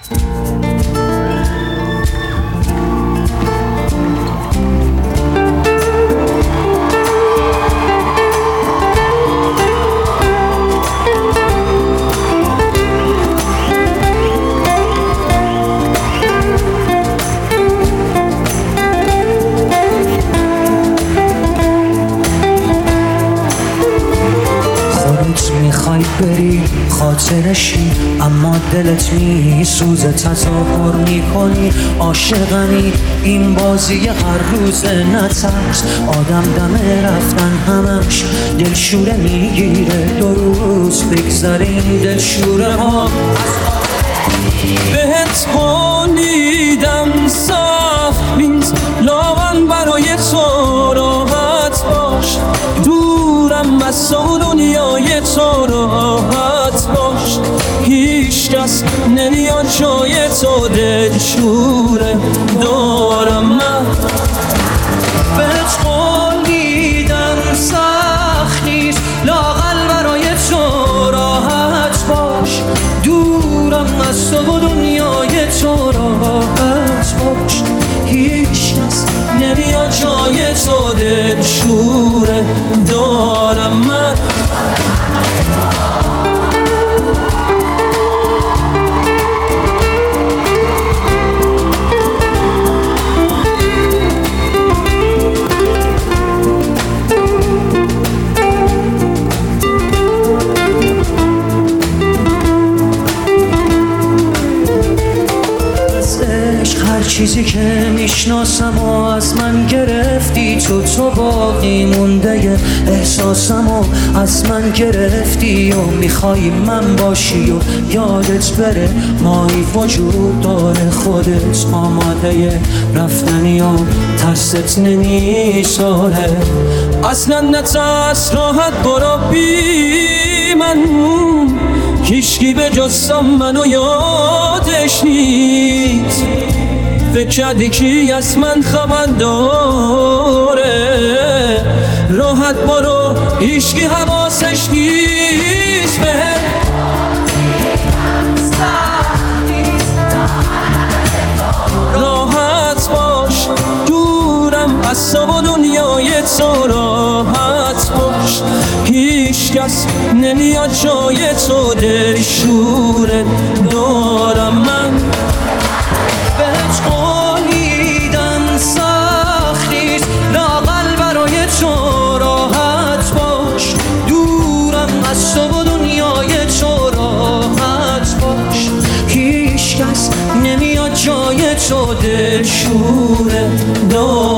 میخوای بری خاطرشی اما دلت میسوزه، تظاهر میکنی عاشقمی، این بازی هر روز نترس. آدم دم رفتن همش دلشوره میگیره، 2 روز بگذاریم دلشوره ها. بهت قولیدم صاف نیست لاغن برای تو راحت باش، دورم از دنیای تو راحت باش، هیچ کس نمیاد جای تو، دلشوره دارم من. بهت قولیدم سخت نیست لاغل برای تو راحت باش، دورم از تو و دنیای تو راحت باش، هیچ کس نمیاد جای تو، دلشوره دارم من. هر چیزی که میشناسم و از من گرفتی، تو باقی مونده احساسم و از من گرفتی و میخوای من باشی و یادت بره مایی وجود داره، خودت آماده رفتنی و ترست نمیساره. اصلا نترس راحت برو بی من، هیچکی به جز منو یادش نیست. فکر کردی کی از من خبر داره، راحت برو هیچکی حواسش نیست. راحت باش، دورم از تو و دنیای تو راحت باش، هیچ کس نمیاد جای تو، دلشوره دارم من. بهت قولیدم سخت نیست لاغل برای تو راحت باش، دورم از تو و دنیای تو راحت باش، هیچ کس نمیاد جای تو، دلشوره دارم.